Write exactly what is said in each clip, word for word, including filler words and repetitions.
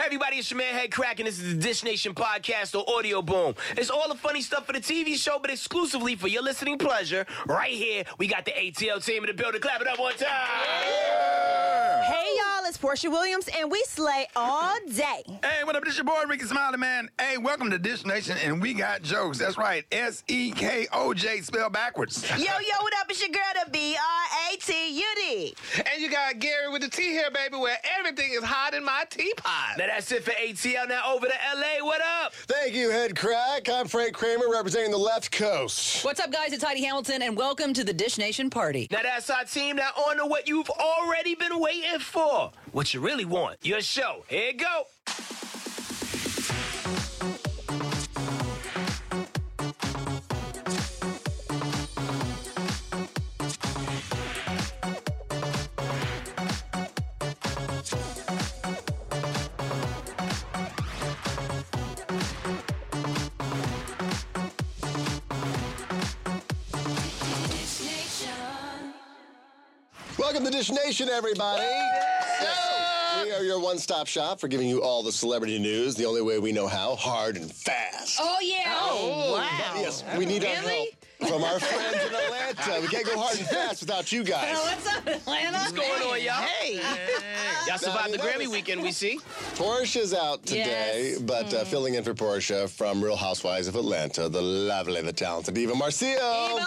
everybody, it's your man Head Crack, and this is the Dish Nation podcast or Audio Boom. It's all the funny stuff for the T V show, but exclusively for your listening pleasure. Right here, we got the A T L team in the building. Clap it up one time. Yeah. Hey, y'all, it's Portia Williams, and we slay all day. Hey, what up? This your boy, Ricky Smiley, man. Hey, welcome to Dish Nation, and we got jokes. That's right, S E K O J, spelled backwards. Yo, yo, what up? It's your girl, the B R A T U D. And you got Gary with the T here, baby, where everything is hot in my teapot. Now that's it for A T L. Now over to L A. What up? Thank you, Head Crack. I'm Frank Kramer, representing the left coast. What's up, guys? It's Heidi Hamilton, and welcome to the Dish Nation party. Now that's our team. Now on to what you've already been waiting for. What you really want. Your show. Here you go. Welcome to Dish Nation, everybody. Yes, we are your one-stop shop for giving you all the celebrity news the only way we know how, hard and fast. Oh, yeah. Oh, wow. But yes, we need our Really? help from our friends in Atlanta. We can't go hard and fast without you guys. Oh, what's up, Atlanta? What's going on, y'all? Hey. Y'all survived the Now, you Grammy know- weekend, we see. Portia's out today, Yes. but uh, filling in for Portia from Real Housewives of Atlanta, the lovely, the talented Eva Marcio.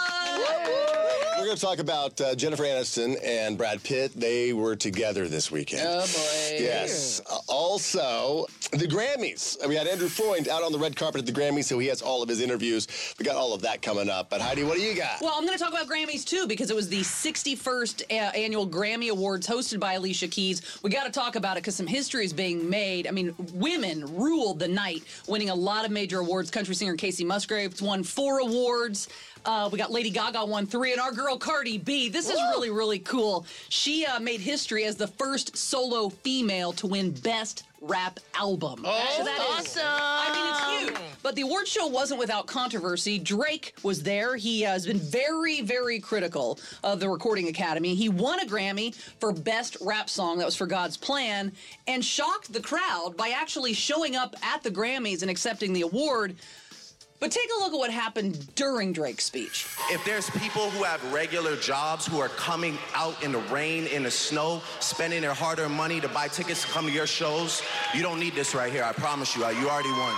We're going to talk about uh, Jennifer Aniston and Brad Pitt. They were together this weekend. Oh, boy. Yes. Uh, also, the Grammys. We had Andrew Freund out on the red carpet at the Grammys, so he has all of his interviews. We got all of that coming up. But Heidi, what do you got? Well, I'm going to talk about Grammys, too, because it was the sixty-first uh, annual Grammy Awards hosted by Alicia Keys. We got to talk about it because some history is being made. I mean, women ruled the night, winning a lot of major awards. Country singer Casey Musgraves won four awards. Uh, we got Lady Gaga won three, and our girl Cardi B. This is Woo! really, really cool. She uh, made history as the first solo female to win Best Rap Album. Oh, so that is awesome. I mean, it's huge. But the award show wasn't without controversy. Drake was there. He uh, has been very, very critical of the Recording Academy. He won a Grammy for Best Rap Song. That was for God's Plan, and shocked the crowd by actually showing up at the Grammys and accepting the award. But take a look at what happened during Drake's speech. If there's people who have regular jobs who are coming out in the rain, in the snow, spending their hard-earned money to buy tickets to come to your shows, you don't need this right here. I promise you. You already won.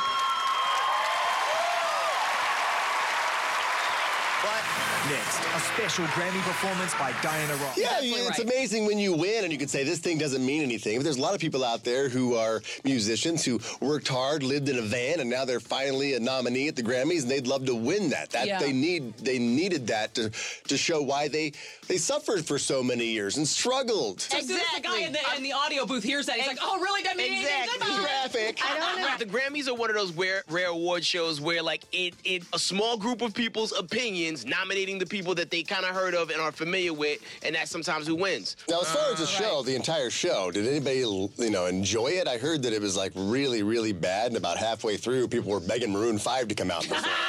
Next, a special Grammy performance by Diana Ross. Yeah, Definitely it's right. amazing when you win and you can say this thing doesn't mean anything. But there's a lot of people out there who are musicians who worked hard, lived in a van, and now they're finally a nominee at the Grammys, and they'd love to win that. That Yeah. they need, they needed that to to show why they they suffered for so many years and struggled. So as soon as the guy in the, in the audio booth hears that, he's like, oh, really? That means Exactly. Traffic. I don't know. The Grammys are one of those rare, rare award shows where, like, it, it a small group of people's opinions nominating the people that they kind of heard of and are familiar with, and that's sometimes who wins. Now, as far as the show, the entire show, did anybody, you know, enjoy it? I heard that it was like really, really bad, and about halfway through, people were begging Maroon five to come out. And perform.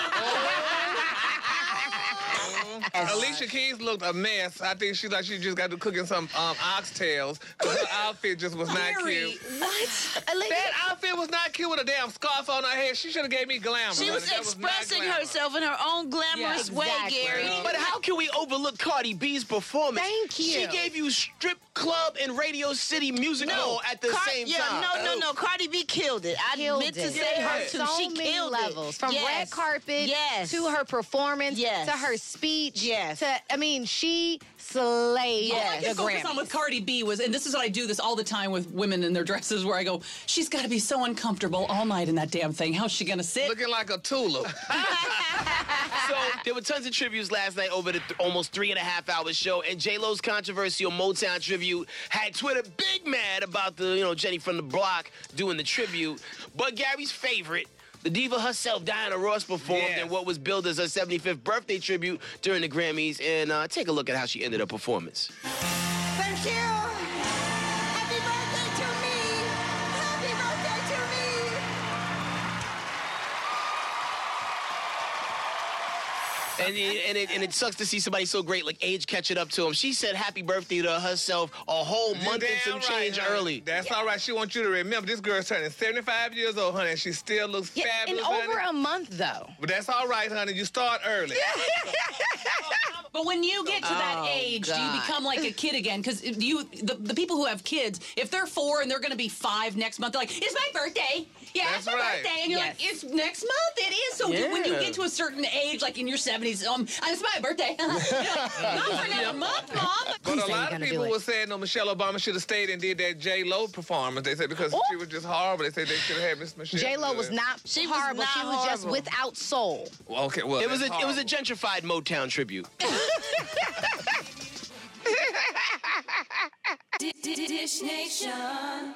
Alicia Keys looked a mess. I think she's like she just got to cooking some um, oxtails because her outfit just was not Gary, cute. what? That outfit was not cute with a damn scarf on her head. She should have gave me glamour. She was That not expressing glamour. herself in her own glamorous Yeah, way, exactly. Gary. But how can we overlook Cardi B's performance? Thank you. She gave you strip club and Radio City Music Hall at the Car- same yeah, time. no, no, no. Cardi B killed it. I Killed meant to it. say Yeah. her too. So She many killed levels, it. from Yes. red carpet Yes. to her performance Yes. to her speech. Yes. To, I mean, she slayed All I Yes. can The focus on Grammys. with Cardi B was, and this is what I do this all the time with women in their dresses, where I go, she's got to be so uncomfortable all night in that damn thing. How's she going to sit? Looking like a tulip. So there were tons of tributes last night over the th- almost three and a half hour show, and J-Lo's controversial Motown tribute had Twitter big mad about the, you know, Jenny from the Block doing the tribute. But Gary's favorite, the diva herself, Diana Ross, performed Yes. in what was billed as her seventy-fifth birthday tribute during the Grammys, and uh, take a look at how she ended her performance. Thank you. Happy birthday to me. Happy birthday to me. And it, and, it, and it sucks to see somebody so great, like age catching up to him. She said happy birthday to herself a whole You month and damn some change right, honey. early. That's all right. She wants you to remember this girl's turning seventy-five years old, honey, and she still looks Yeah, in fabulous, over honey. a month, though. But that's all right, honey. You start early. But when you get to that Oh, age, do you God. become like a kid again? Because you, the, the people who have kids, if they're four and they're going to be five next month, they're like, "It's my birthday." Yeah, That's it's my right. birthday, and you're Yes. like, "It's next month." It is. So do- when you Yeah. get to a certain age, like in your seventies, um, it's my birthday. You're like, not for another month, mom. But Please a say you're lot of gonna do people it. were saying, no, Michelle Obama should have stayed and did that J Lo performance. They said because she was just horrible. They said they should have had Miss Michelle. J Lo do was it. not She was horrible. not she was just horrible. without soul. Well, okay, well, It was a that's it was a horrible. gentrified Motown tribute. Dish Nation.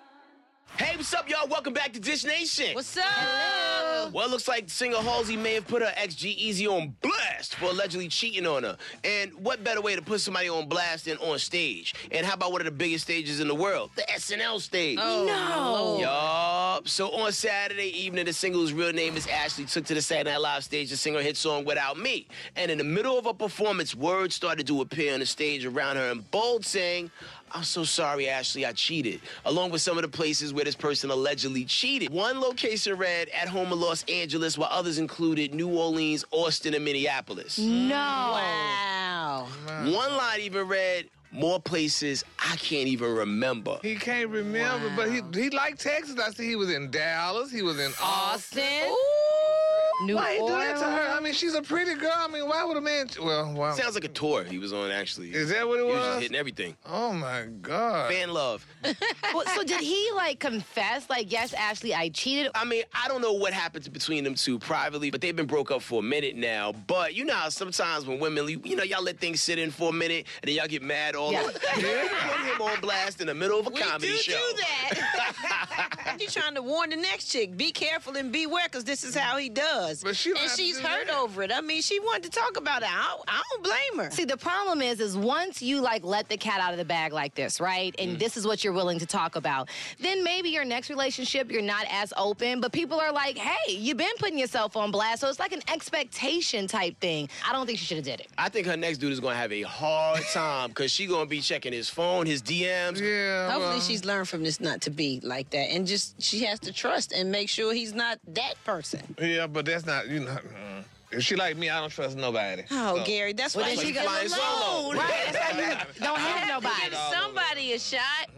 Hey, what's up, y'all? Welcome back to Dish Nation. What's up? Well, it looks like singer Halsey may have put her ex G-Eazy on blast for allegedly cheating on her. And what better way to put somebody on blast than on stage? And how about one of the biggest stages in the world, the S N L stage? Oh, No. Yup. So on Saturday evening, the singer whose real name is Ashley took to the Saturday Night Live stage to sing her hit song Without Me. And in the middle of a performance, words started to appear on the stage around her in bold saying, "I'm so sorry, Ashley, I cheated," along with some of the places where this person allegedly cheated. One location read at home in Los Angeles, while others included New Orleans, Austin, and Minneapolis. No. Wow. One line even read, "More places I can't even remember." He can't remember, but he he liked Texas. I see he was in Dallas. He was in Austin. Austin. New Why he do that to her? Orleans. I mean, she's a pretty girl. I mean, why would a man? Well, wow. Sounds like a tour he was on, actually. Is that what it He was was? just hitting everything. Oh my God. Fan love. Well, so did he like confess? Like, yes, Ashley, I cheated. I mean, I don't know what happened between them two privately, but they've been broke up for a minute now. But you know how sometimes when women, you you know, y'all let things sit in for a minute and then y'all get mad all Yeah. over. Put him on blast in the middle of a We comedy do show. do that. You're trying to warn the next chick, be careful and beware, because this is how he does. But she don't and have to she's do hurt that. over it. I mean, she wanted to talk about it. I don't, I don't blame her. See, the problem is, is once you like let the cat out of the bag like this, right? And Mm. this is what you're willing to talk about, then maybe your next relationship, you're not as open, but people are like, hey, you've been putting yourself on blast. So it's like an expectation type thing. I don't think she should have did it. I think her next dude is gonna have a hard time because she gonna be checking his phone, his D Ms. Yeah. Hopefully well, she's learned from this not to be like that. And just, she has to trust and make sure he's not that person. Yeah, but that's not, you know. mm. If she like me, I don't trust nobody. Oh, So- Gary, that's Well, why then she she got flying solo. alone. Right? That's how you don't have nobody. Give somebody a shot.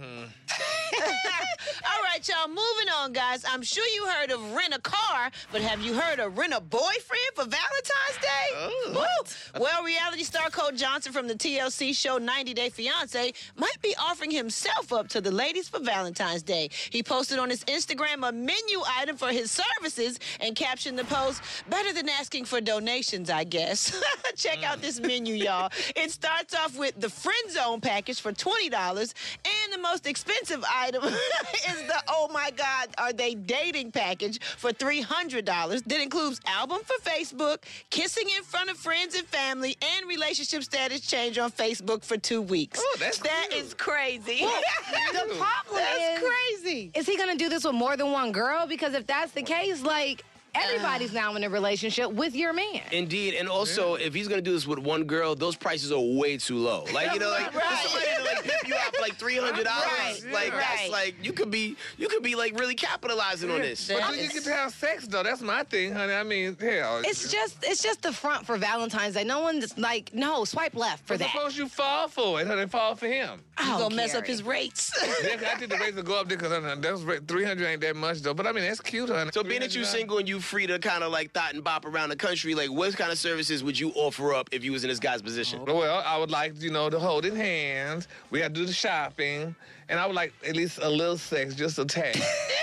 All right, y'all, moving on, guys. I'm sure you heard of rent a car, but have you heard of rent a boyfriend for Valentine's Day? Oh. Woo. Well, reality star Cole Johnson from the T L C show ninety Day Fiancé might be offering himself up to the ladies for Valentine's Day. He posted on his Instagram a menu item for his services and captioned the post, "Better than asking for donations, I guess." Check out this menu, y'all. It starts off with the friend zone package for twenty dollars, and the most expensive item is the oh my God, are they dating package for three hundred dollars. That includes album for Facebook, kissing in front of friends and family, and relationship status change on Facebook for two weeks. Oh, that's That cute. is crazy. The problem That's is, crazy. is he gonna do this with more than one girl? Because if that's the case, like everybody's now in a relationship with your man. Indeed, and also if he's gonna do this with one girl, those prices are way too low. Like you know, like Right. for somebody to like pimp you out for like three hundred dollars, Right, like that's right. like you could be you could be like really capitalizing on this. But That then you is- get to have sex, though. That's my thing, honey. I mean, hell. It's just it's just the front for Valentine's Day. No one's like, no, swipe left for But that. suppose you fall for it, honey. Fall for him. You Oh, gonna mess up Gary. his rates. I think the rates will go up there because those three hundred ain't that much, though. But I mean, that's cute, honey. So being that you're single and you free to kind of like thought and bop around the country, like what kind of services would you offer up if you was in this guy's position? Well, I would like, you know, to hold in hands. We got to do the shopping. And I would like at least a little sex, just a tad.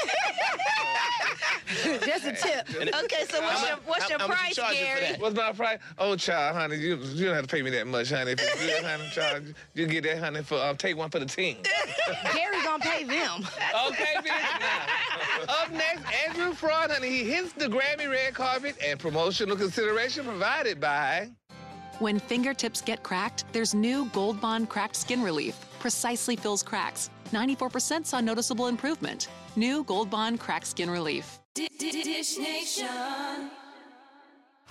Just a tip. Okay, so what's How your mu- what's how- your how much you price, charging for Gary? that? What's my price? Oh, child, honey, you, you don't have to pay me that much, honey. If it's good, honey, child, you get that, honey, for um, take one for the team. Gary gonna pay them. Okay, bitch. Now, up next, Andrew Fraud, honey. He hits the Grammy red carpet and promotional consideration provided by... When fingertips get cracked, there's new Gold Bond Cracked Skin Relief. Precisely fills cracks. ninety-four percent saw noticeable improvement. New Gold Bond Cracked Skin Relief. Dish Nation.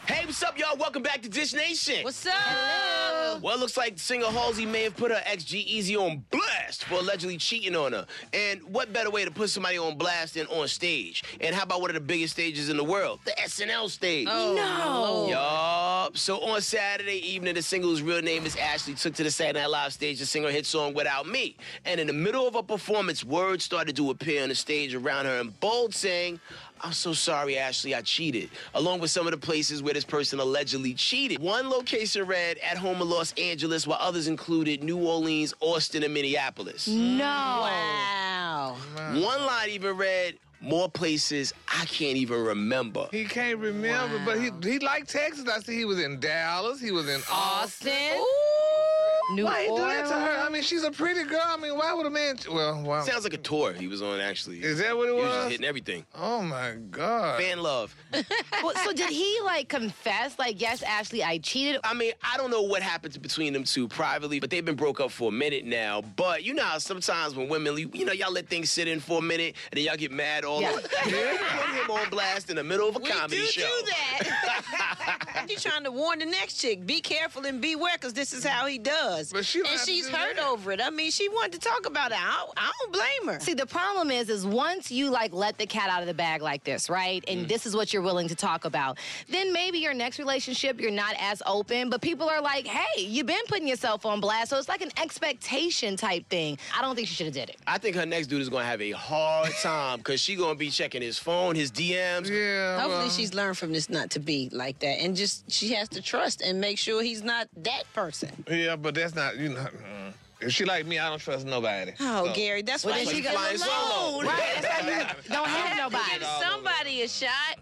Hey, what's up, y'all? Welcome back to Dish Nation. What's up? Hello. Well, it looks like singer Halsey may have put her ex G-Eazy on blast for allegedly cheating on her. And what better way to put somebody on blast than on stage? And how about one of the biggest stages in the world? The S N L stage. Oh, no. Yup. So on Saturday evening, the singer whose real name is Ashley took to the Saturday Night Live stage to sing her hit song Without Me. And in the middle of a performance, words started to appear on the stage around her in bold saying, "I'm so sorry, Ashley, I cheated," along with some of the places where this person allegedly cheated. One location read at home in Los Angeles, while others included New Orleans, Austin, and Minneapolis. No. Wow. One line even read, "More places I can't even remember." He can't remember, Wow. but he he liked Texas. I see he was in Dallas. He was in Austin. Austin. Ooh. New Why he do that to her? Orleans. I mean, she's a pretty girl. I mean, why would a man? Well, wow. Sounds like a tour he was on, actually. Is that what it He was was? just hitting everything. Oh my God. Fan love. Well, so did he like confess? Like, yes, Ashley, I cheated. I mean, I don't know what happened between them two privately, but they've been broke up for a minute now. But you know how sometimes when women, leave, you know, y'all let things sit in for a minute and then y'all get mad all Yeah. over. Put him on blast in the middle of a We comedy do show. do that. You're trying to warn the next chick, be careful and beware, because this is how he does. But she don't and have to she's do hurt that. over it. I mean, she wanted to talk about it. I don't, I don't blame her. See, the problem is, is once you like let the cat out of the bag like this, right? And Mm. this is what you're willing to talk about, then maybe your next relationship, you're not as open, but people are like, hey, you've been putting yourself on blast. So it's like an expectation type thing. I don't think she should have did it. I think her next dude is gonna have a hard time because she gonna be checking his phone, his D Ms. Yeah. Hopefully well, she's learned from this not to be like that. And just, she has to trust and make sure he's not that person. Yeah, but that's not, you know. mm. If she like me, I don't trust nobody. Oh, So- Gary, that's Well, why then she she got flying solo. alone. Right, that's why you don't have nobody. Give somebody a shot.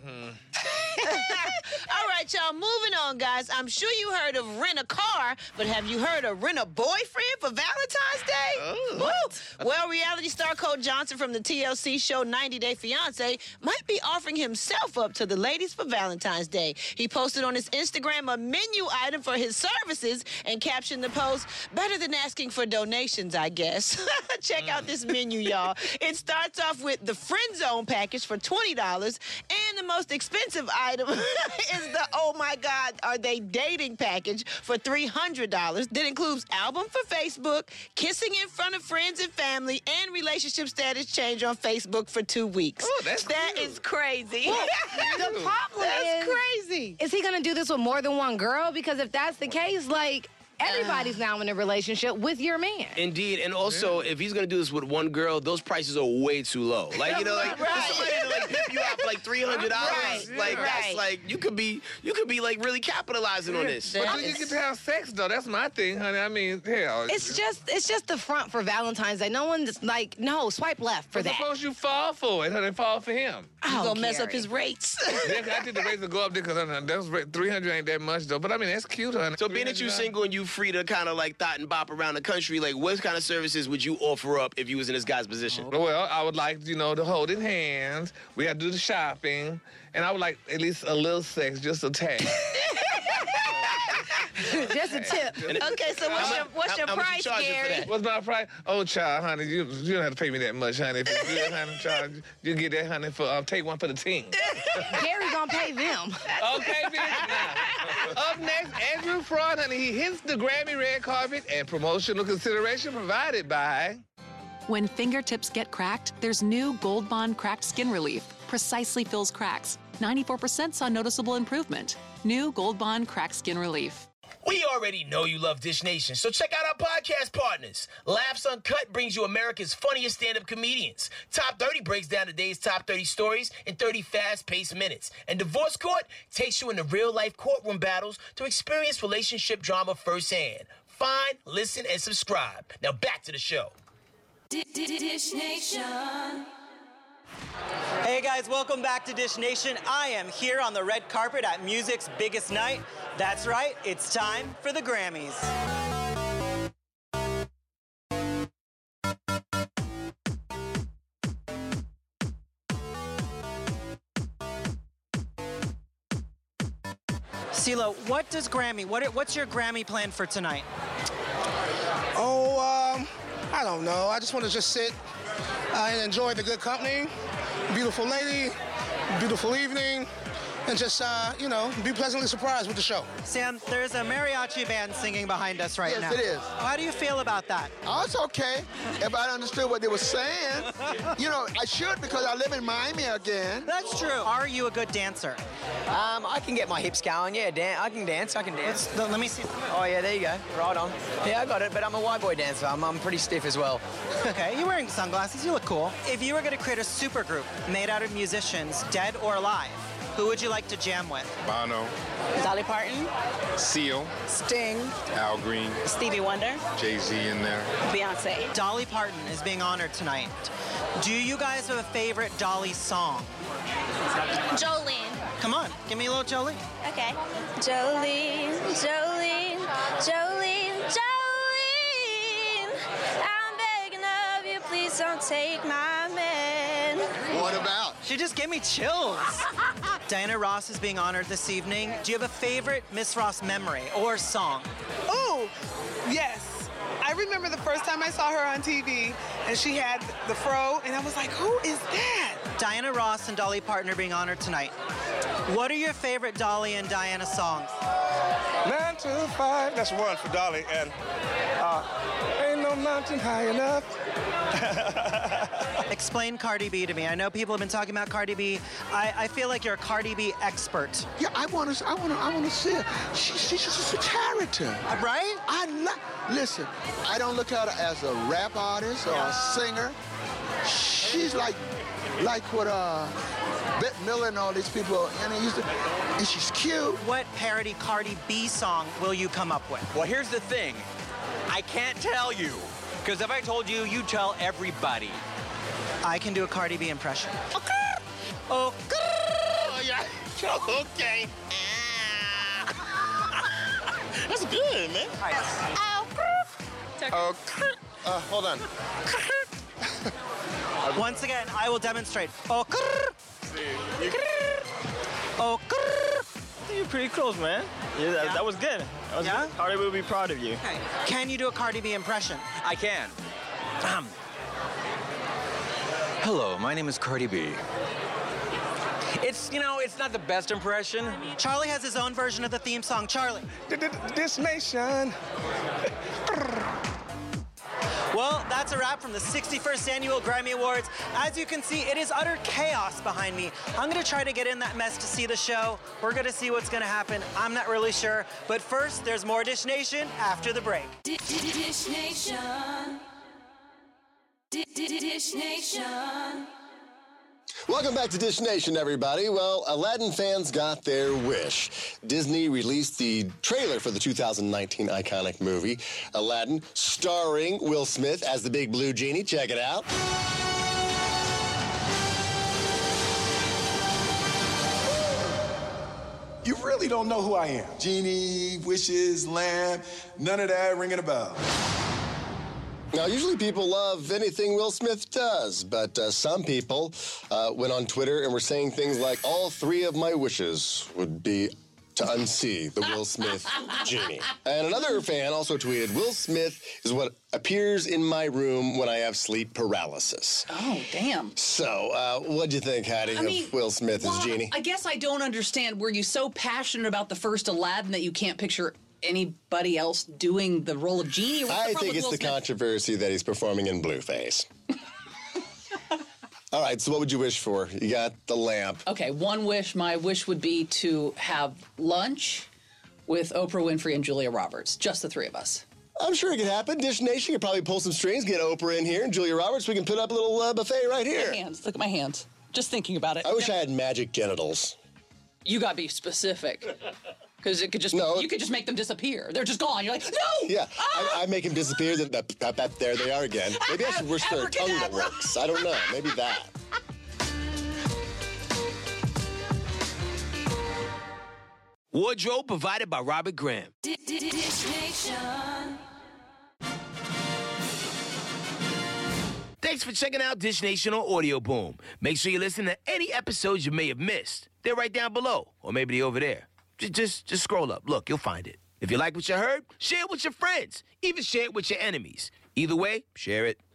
All right, y'all, moving on, guys. I'm sure you heard of rent a car, but have you heard of rent a boyfriend for Valentine's Day? Oh. Woo! Well, reality star Cole Johnson from the T L C show ninety day fiance might be offering himself up to the ladies for Valentine's Day. He posted on his Instagram a menu item for his services and captioned the post, "Better than asking for donations, I guess." Check out this menu, y'all. It starts off with the friend zone package for twenty dollars, and the most expensive item is the oh my God, are they dating package for three hundred dollars. That includes album for Facebook, kissing in front of friends and family, and relationship status change on Facebook for two weeks. Oh, that's That cute. is crazy. The problem That's is, crazy. is he gonna do this with more than one girl? Because if that's the case, like, everybody's now in a relationship with your man. Indeed, and also if he's gonna do this with one girl, those prices are way too low. Like you know, like Right. for somebody to like pimp you out for like three hundred dollars, Right, like that's right. like you could be you could be like really capitalizing on this. But That then you is- get to have sex, though. That's my thing, honey. I mean, hell. It's just it's just the front for Valentine's Day. No one's like, no, swipe left for But that. suppose you fall for it, honey. Fall for him. You Oh, gonna mess up Gary. his rates. Yeah, I think the rates will go up there because that's three hundred ain't that much, though. But I mean, that's cute, honey. So being that you single and you free to kind of like thought and bop around the country, like what kind of services would you offer up if you was in this guy's position? Well, I would like, you know, to hold in hands. We had to do the shopping. And I would like at least a little sex, just a tad. Just a tip. Okay, so what's How your mu- what's how- your how much you price, charging for Gary? that? What's my price? Oh, child, honey, you, you don't have to pay me that much, honey. If it's good, honey, child, you get that, honey, for uh, take one for the team. Gary gonna pay them. Okay, bitch. Now, up next, Andrew Fraud, honey. He hits the Grammy red carpet and promotional consideration provided by... When fingertips get cracked, there's new Gold Bond Cracked Skin Relief. Precisely fills cracks. ninety-four percent saw noticeable improvement. New Gold Bond Cracked Skin Relief. We already know you love Dish Nation, so check out our podcast partners. Laughs Uncut brings you America's funniest stand-up comedians. Top thirty breaks down the day's top thirty stories in thirty fast-paced minutes. And Divorce Court takes you into real-life courtroom battles to experience relationship drama firsthand. Find, listen, and subscribe. Now back to the show. Dish Nation. Hey guys, welcome back to Dish Nation. I am here on the red carpet at music's biggest night. That's right, it's time for the Grammys. CeeLo, what does Grammy, what, what's your Grammy plan for tonight? Oh, um, I don't know. I just want to just sit uh, and enjoy the good company. Beautiful lady, beautiful evening, and just, uh, you know, be pleasantly surprised with the show. Sam, there's a mariachi band singing behind us right Yes, now. it is. How do you feel about that? Oh, it's okay. If I understood what they were saying, you know, I should because I live in Miami again. That's true. Are you a good dancer? Um, I can get my hips going, yeah. Dan- I can dance, I can dance. Let's, let me see. Oh, yeah, there you go. Right on. Yeah, I got it, but I'm a white boy dancer. I'm, I'm pretty stiff as well. Okay, you're wearing sunglasses. You look cool. If you were going to create a supergroup made out of musicians, dead or alive, who would you like to jam with? Bono, Dolly Parton, Seal, Sting, Al Green, Stevie Wonder, Jay-Z in there. Beyonce. Dolly Parton is being honored tonight. Do you guys have a favorite Dolly song? Jolene. Come on, give me a little Jolene. Okay. Jolene, Jolene, Jolene, Jolene. I'm begging of you, please don't take my man. What about? She just gave me chills. Diana Ross is being honored this evening. Do you have a favorite Miss Ross memory or song? Oh, yes. I remember the first time I saw her on T V, and she had the fro, and I was like, who is that? Diana Ross and Dolly Parton are being honored tonight. What are your favorite Dolly and Diana songs? Nine to five, that's one for Dolly, and uh, ain't no mountain high enough. Explain Cardi B to me. I know people have been talking about Cardi B. I, I feel like you're a Cardi B expert. Yeah, I want to. I want to. I want to see her. She, she's just a character, right? I lo- listen. I don't look at her as a rap artist or a singer. She's like, like what uh, Bette Miller and all these people. And they used to. And she's cute. What parody Cardi B song will you come up with? Well, here's the thing. I can't tell you. Because if I told you, you tell everybody. I can do a Cardi B impression. Okay. Oh, oh yeah. Okay. That's good, man. Oh, uh, hold on. Once again, I will demonstrate. Oh, oh, You're pretty close, man. Yeah, that, Yeah? that was good. That was Yeah? good. Cardi will be proud of you. Okay. Can you do a Cardi B impression? I can. Um. Hello, my name is Cardi B. It's, you know, it's not the best impression. Charlie has his own version of the theme song. Charlie. This nation. Well, that's a wrap from the sixty-first Annual Grammy Awards. As you can see, it is utter chaos behind me. I'm gonna try to get in that mess to see the show. We're gonna see what's gonna happen. I'm not really sure. But first, there's more Dish Nation after the break. Dish Nation. Dish Nation. Welcome back to Dish Nation, everybody. Well, Aladdin fans got their wish. Disney released the trailer for the two thousand nineteen iconic movie, Aladdin, starring Will Smith as the Big Blue Genie. Check it out. You really don't know who I am. Genie, wishes, lamb, none of that ringing a bell. Now, usually people love anything Will Smith does, but uh, some people uh, went on Twitter and were saying things like, all three of my wishes would be to unsee the Will Smith genie. And another fan also tweeted, Will Smith is what appears in my room when I have sleep paralysis. Oh, damn. So, uh, what'd you think, Heidi, I mean, of Will Smith well, as Genie? I guess I don't understand. Were you so passionate about the first Aladdin that you can't picture anybody else doing the role of Genie? What's the I problem think with it's Will the Smith? controversy that he's performing in Blueface. All right, so what would you wish for? You got the lamp. Okay, one wish. My wish would be to have lunch with Oprah Winfrey and Julia Roberts. Just the three of us. I'm sure it could happen. Dish Nation could probably pull some strings, get Oprah in here and Julia Roberts. We can put up a little uh, buffet right here. My hands. Look at my hands. Just thinking about it. I wish I had magic genitals. You gotta be specific. Because it could just No. you could just make them disappear. They're just gone. You're like, no! Yeah, I, I make them disappear. Then up, up, up, there they are again. Maybe I should wish for a tongue that works. I don't know. Maybe that. Wardrobe provided by Robert Graham. Dish Nation. Thanks for checking out Dish Nation on Audio Boom. Make sure you listen to any episodes you may have missed. They're right down below, or maybe they're over there. Just, just, just scroll up. Look, you'll find it. If you like what you heard, share it with your friends. Even share it with your enemies. Either way, share it.